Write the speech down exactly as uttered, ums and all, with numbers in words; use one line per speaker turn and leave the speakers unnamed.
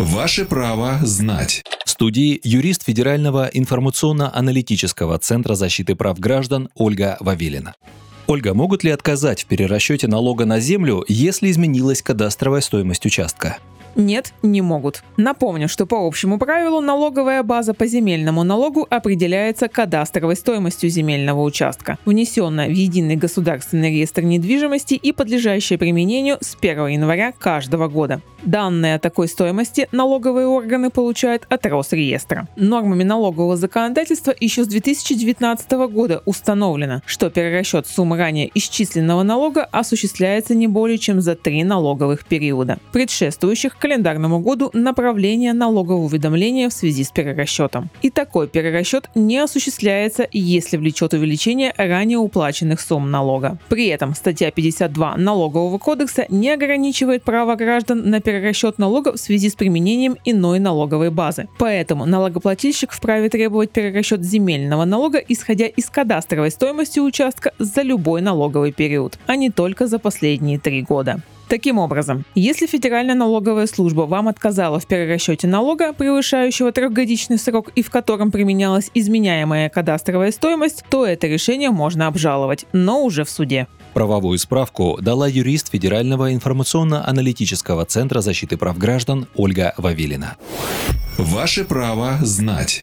Ваше право знать.
В студии юрист Федерального информационно-аналитического центра защиты прав граждан Ольга Вавилина. Ольга, могут ли отказать в перерасчете налога на землю, если изменилась кадастровая стоимость участка?
Нет, не могут. Напомню, что по общему правилу налоговая база по земельному налогу определяется кадастровой стоимостью земельного участка, внесенная в Единый государственный реестр недвижимости и подлежащая применению с первого января каждого года. Данные о такой стоимости налоговые органы получают от Росреестра. Нормами налогового законодательства еще с две тысячи девятнадцатого года установлено, что перерасчет суммы ранее исчисленного налога осуществляется не более чем за три налоговых периода, предшествующих календарному году направления налогового уведомления в связи с перерасчетом. И такой перерасчет не осуществляется, если влечет увеличение ранее уплаченных сумм налога. При этом статья пятьдесят два Налогового кодекса не ограничивает право граждан на перерасчет налога в связи с применением иной налоговой базы. Поэтому налогоплательщик вправе требовать перерасчет земельного налога, исходя из кадастровой стоимости участка за любой налоговый период, а не только за последние три года. Таким образом, если Федеральная налоговая служба вам отказала в перерасчете налога, превышающего трехгодичный срок и в котором применялась изменяемая кадастровая стоимость, то это решение можно обжаловать, но уже в суде.
Правовую справку дала юрист Федерального информационно-аналитического центра защиты прав граждан Ольга Вавилина.
Ваше право знать.